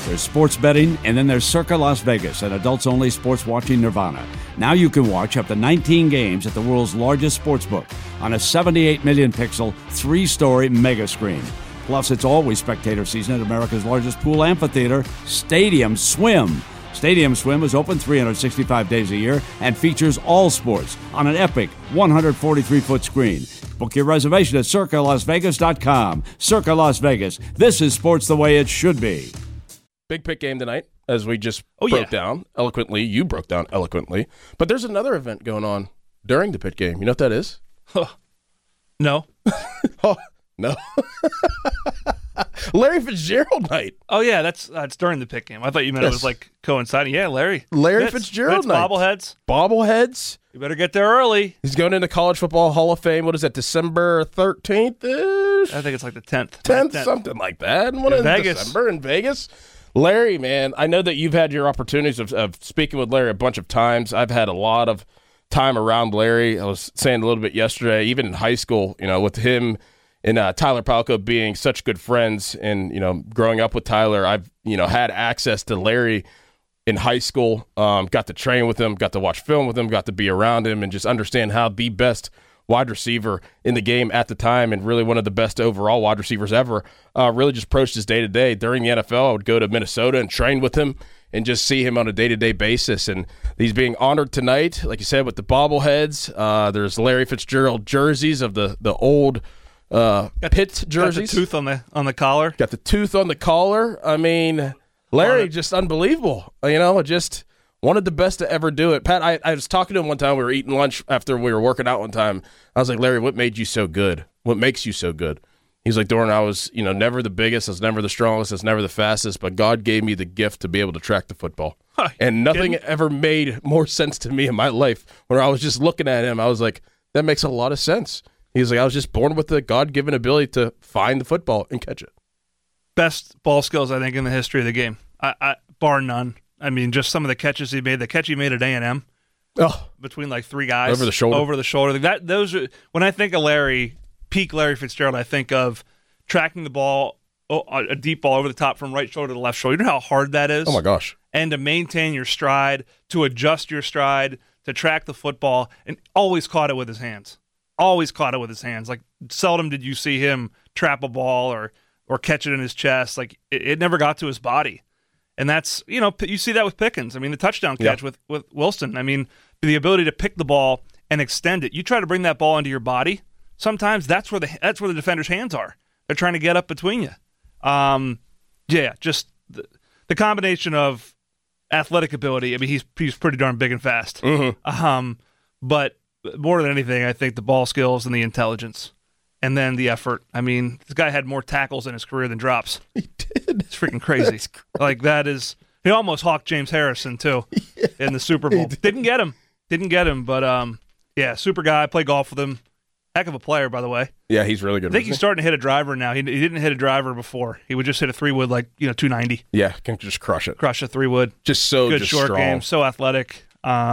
There's sports betting, and then there's Circa Las Vegas, an adults-only sports watching nirvana. Now you can watch up to 19 games at the world's largest sportsbook on a 78 million pixel, 3-story mega screen. Plus, it's always spectator season at America's largest pool amphitheater, Stadium Swim. Stadium Swim is open 365 days a year and features all sports on an epic 143-foot screen. Book your reservation at CircaLasVegas.com. Circa Las Vegas. This is sports the way it should be. Big pick game tonight, as we just broke down eloquently. You broke down eloquently. But there's another event going on during the pit game. You know what that is? No. No. Larry Fitzgerald night. Oh, yeah, that's during the pick game. I thought you meant it was like coinciding. Yeah, Larry Fitzgerald night. Bobbleheads. You better get there early. He's going into College Football Hall of Fame. What is that, December 13th-ish? I think it's like the 10th. 10th, something like that. In Vegas. December in Vegas. Larry, man, I know that you've had your opportunities of speaking with Larry a bunch of times. I've had a lot of time around Larry. I was saying a little bit yesterday, even in high school, with him and Tyler Palco being such good friends and, growing up with Tyler, I've, had access to Larry in high school, got to train with him, got to watch film with him, got to be around him and just understand how the best wide receiver in the game at the time and really one of the best overall wide receivers ever really just approached his day-to-day. During the NFL, I would go to Minnesota and train with him and just see him on a day-to-day basis. And he's being honored tonight, like you said, with the bobbleheads. There's Larry Fitzgerald jerseys of the old Pitt jerseys. Got the tooth on the collar. Got the tooth on the collar. I mean, Larry, just unbelievable. Just one of the best to ever do it. Pat, I was talking to him one time. We were eating lunch after we were working out one time. I was like, Larry, what made you so good? What makes you so good? He's like, Doran, I was, never the biggest. I was never the strongest. I was never the fastest. But God gave me the gift to be able to track the football. And nothing ever made more sense to me in my life. When I was just looking at him, I was like, that makes a lot of sense. He's like, I was just born with the God-given ability to find the football and catch it. Best ball skills, I think, in the history of the game, I bar none. I mean, just some of the catches he made. The catch he made at A&M, between like three guys over the shoulder. When I think of Larry, peak Larry Fitzgerald, I think of tracking the ball, a deep ball over the top from right shoulder to left shoulder. You know how hard that is? Oh my gosh! And to maintain your stride, to adjust your stride, to track the football, and always caught it with his hands. Always caught it with his hands. Like, seldom did you see him trap a ball or catch it in his chest. Like, it never got to his body. And that's, you see that with Pickens. I mean, the touchdown catch with Wilson. I mean, the ability to pick the ball and extend it. You try to bring that ball into your body, sometimes that's where the defender's hands are. They're trying to get up between you. Just the combination of athletic ability. I mean, he's pretty darn big and fast. Mm-hmm. But more than anything, I think the ball skills and the intelligence, and then the effort. I mean, this guy had more tackles in his career than drops. He did. It's freaking crazy. Like, that is. He almost hawked James Harrison too in the Super Bowl. Didn't get him. But super guy. Play golf with him. Heck of a player, by the way. Yeah, he's really good. I think he's starting to hit a driver now. He didn't hit a driver before. He would just hit a 3-wood 290. Yeah, can just crush it. Crush a 3-wood. Just so good just short strong. game. So athletic.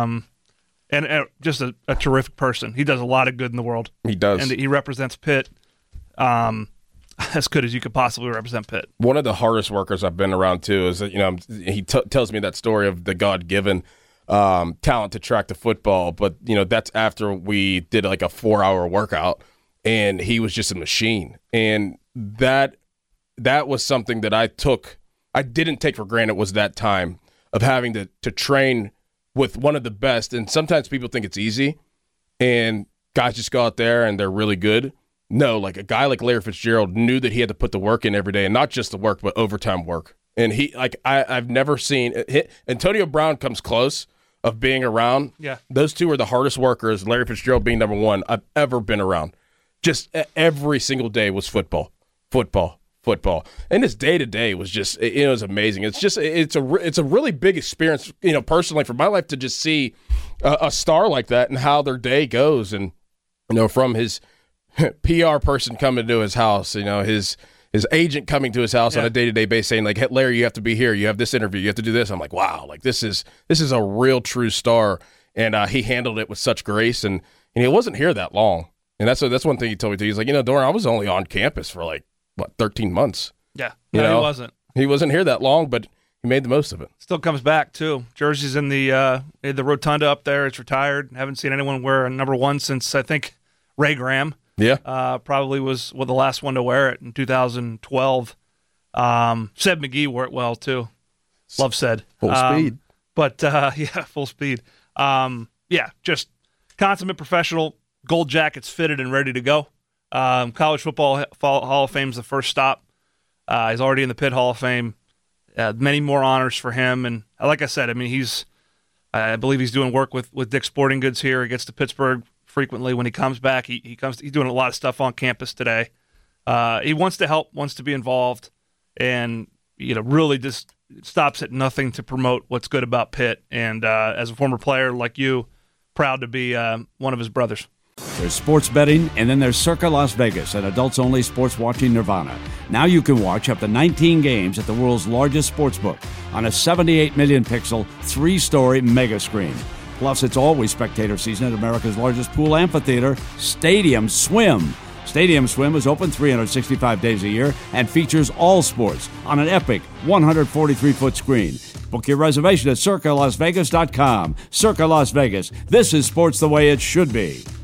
And just a terrific person. He does a lot of good in the world. He does. And he represents Pitt as good as you could possibly represent Pitt. One of the hardest workers I've been around, too, is that, he tells me that story of the God-given talent to track the football. But, that's after we did like a 4-hour workout, and he was just a machine. And that was something that I didn't take for granted, was that time of having to train with one of the best. And sometimes people think it's easy and guys just go out there and they're really good. No, like a guy like Larry Fitzgerald knew that he had to put the work in every day, and not just the work, but overtime work. And I've never seen Antonio Brown comes close of being around. Yeah. Those two are the hardest workers, Larry Fitzgerald being number one, I've ever been around. Just every single day was football. And his day-to-day was just, it was amazing. It's a really big experience, personally for my life, to just see a star like that and how their day goes. And, from his PR person coming to his house, his agent coming to his house on a day-to-day basis saying, like, hey, Larry, you have to be here. You have this interview. You have to do this. I'm like, wow, like this is a real true star. And he handled it with such grace. And he wasn't here that long. And that's one thing he told me too. He's like, Doran, I was only on campus for 13 months. Yeah. He wasn't. He wasn't here that long, but he made the most of it. Still comes back, too. Jersey's in the rotunda up there. It's retired. Haven't seen anyone wear a number 1 since, I think, Ray Graham. Yeah. Probably was the last one to wear it in 2012. Sed McGee wore it well, too. Love Sed. Full speed. But, full speed. Just consummate professional, gold jackets fitted and ready to go. College Football Hall of Fame's the first stop. He's already in the Pitt Hall of Fame. Many more honors for him. And like I said, I mean, I believe he's doing work with Dick's Sporting Goods here. He gets to Pittsburgh frequently when he comes back. He's doing a lot of stuff on campus today. He wants to help, wants to be involved, and really just stops at nothing to promote what's good about Pitt. And as a former player like you, proud to be one of his brothers. There's sports betting, and then there's Circa Las Vegas, an adults-only sports watching nirvana. Now you can watch up to 19 games at the world's largest sportsbook on a 78 million pixel, 3-story mega screen. Plus, it's always spectator season at America's largest pool amphitheater, Stadium Swim. Stadium Swim is open 365 days a year and features all sports on an epic 143-foot screen. Book your reservation at CircaLasVegas.com. Circa Las Vegas. This is sports the way it should be.